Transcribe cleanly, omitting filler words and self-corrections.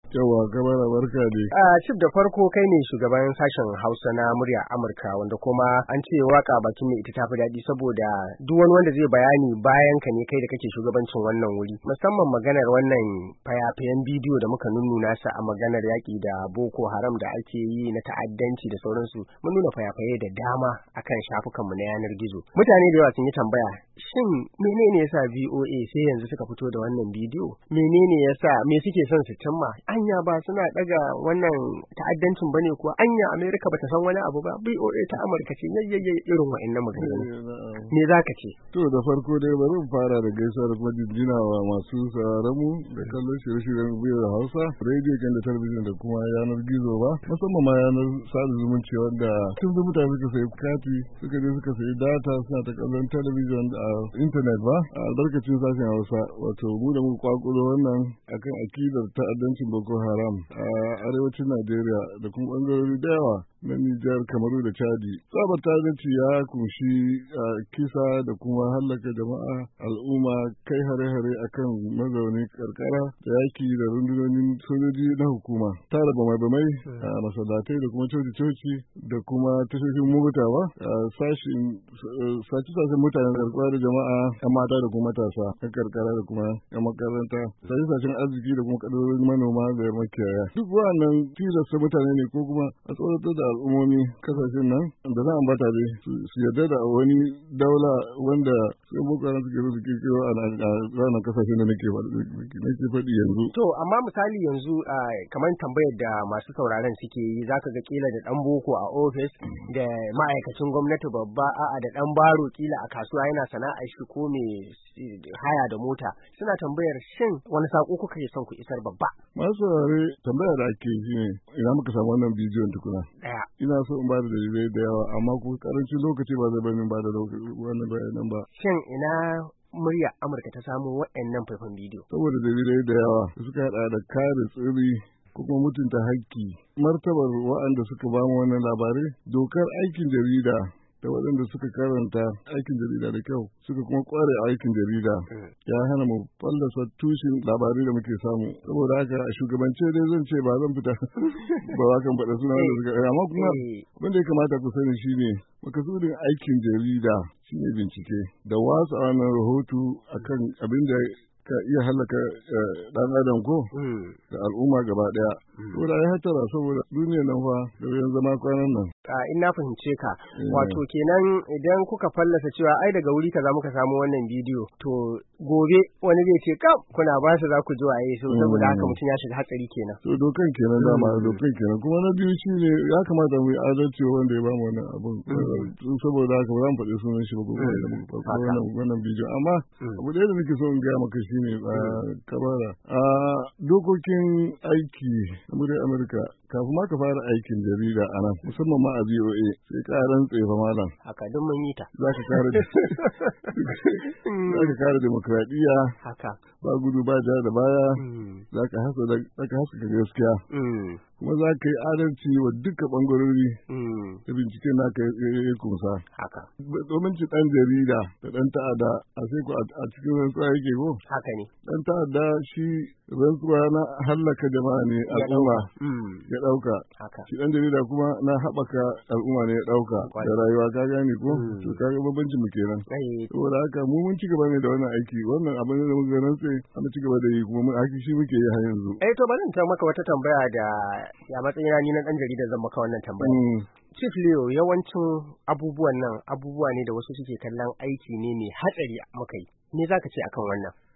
Yawa Kabara barka dai. Chief da farko kai ne shugaban sashen Hausa na murya Amurka wanda kuma an ce waka bakin mai ita tafi daɗi saboda duk wani wanda zai bayani bayan ka ne kai da kake shugabancin wannan wuri. Musamman maganar wannan fayafayen bidiyo da muka nunnuna sa a maganar yaƙi da Boko Haram da ake yi na ta'addanci da sauransu. Mun nuna fayafaye da dama akan shafukanmu na yanar gizo. Mutane da yawa sun yi tambaya, shin menene yasa VOA sai yanzu suka fito da wannan bidiyo? Menene yasa me suke son su cimma? Anya ba suna daga wannan ta'addancin bane kuwa? Anya America bata san wani abu ba? VOA ta Amurka ce yayyaye irin wa'annan maganganu. Me zaka ce? To da farko dai bari mu fara da gaisuwa da kuma jinjina wa masu sauraron mu da kallon shirye-shiryen biyar Hausa, radio kan da talabijin da kuma yanar gizo ba, musamman ma yanar sada zumunci wanda tun da mutane suka sayi kati, suka je suka sayi data suna ta kallon talabijin a internet ba, a albarkacin sashen Hausa, wato mu da muka kwakulo wannan akan akidar ta'addancin Boko Haram a arewacin Najeriya da kuma bangarori da yawa na Nijar, Kamaru da Chadi. Tsabar ta'addanci ya kunshi kisa da kuma hallaka jama'a, al'umma, kai hare-hare akan mazauni karkara da yaki da rundunonin sojoji na hukuma, tara bamai a masallatai da kuma coci-coci da kuma tashoshin mota ba, sace-sacen mutanen karkara da jama'a, 'yan mata da kuma matasa, 'yan karkara da kuma 'yan makaranta, sace-sacen arziki da kuma kadarorin manoma da makiyaya. Duk wannan tilasta mutane ne ko kuma a tsoratar da al'ummomi kasashen nan da za a ambata dai su yarda da wani daula wanda sai boko haram suke so su kirkiro a ranar kasashen da nake faɗi yanzu. To amma misali yanzu kamar tambayar da masu sauraron suke yi zaka ga kila da dan boko a office da ma'aikacin gwamnati babba da dan baro kila a kasuwa yana sana'ar shi ko me haya da mota suna tambayar shin wani sako kuka yi son ku isar babba. Masu saurare tambaya da ake yi ne ina muka samu wannan bidiyon tukuna. Ina so in ba da dalilai da yawa amma ko karancin lokaci ba zai bani ba da wannan bayanan ba. Shin ina murya Amurka ta samu waɗannan faifan bidiyo? Saboda dalilai da yawa suka haɗa da kare tsiri ko kuma mutunta haƙƙi, martabar waɗanda suka ba mu wannan labarai, dokar aikin jarida da waɗanda suka karanta aikin jarida da kyau suka kuma kware aikin jarida ya hana mu fallasa tushen labarai da muke samu. Saboda haka a shugabance dai zan ce ba zan fita ba wa kan faɗa suna wanda suka amma kuma wanda ya kamata ku sani shine makasudin aikin jarida shine bincike da watsa wannan rahoto akan abin da ka iya halaka dan adam ko da al'umma gaba daya. Saboda ya hatara saboda duniyar nan fa da yanzu zama kwanan nan. In na fahimce ka wato kenan idan kuka fallasa cewa ai daga wuri kaza muka samu wannan bidiyo to gobe wani zai ce kam kuna ba su za ku ji waye so saboda haka mutum ya shiga hatsari kenan. To dokan kenan dama dokan kenan kuma na biyu shine ya kamata mu yi adalci wanda ya ba mu wannan abun saboda haka ba zan faɗi sunan shi ba ko wannan bidiyo amma abu da nake so in ga maka shine Kabara dokokin aiki na muryar Amurka kafin ma ka fara aikin jarida a nan musamman ma a VOA sai ka rantse fa malam haka don mun yi ta za ka kare demokradiyya haka ba gudu ba ja da baya za ka haska gaskiya kuma za ka yi adalci wa duka bangarori da binciken naka ya kunsa haka domin ci dan jarida da dan ta'adda a sai ku a cikin rantsuwa yake ko haka ne dan ta'adda shi rantsuwa na hallaka jama'a ne al'umma ya dauka shi dan jarida kuma na haɓaka al'umma ne ya dauka da rayuwa ka gane ko to ka ga bambancin mu kenan saboda haka mu mun ci gaba ne da wannan aiki wannan abin da muka ganin sai an ci gaba da yi kuma mun aiki shi muke yi har yanzu. To bari in ta maka wata tambaya da ya matsayina ni na dan jarida zan maka wannan tambaya. Chief Leo yawancin abubuwan nan abubuwa ne da wasu suke kallon aiki ne mai hatsari muka yi. Me zaka ce akan wannan?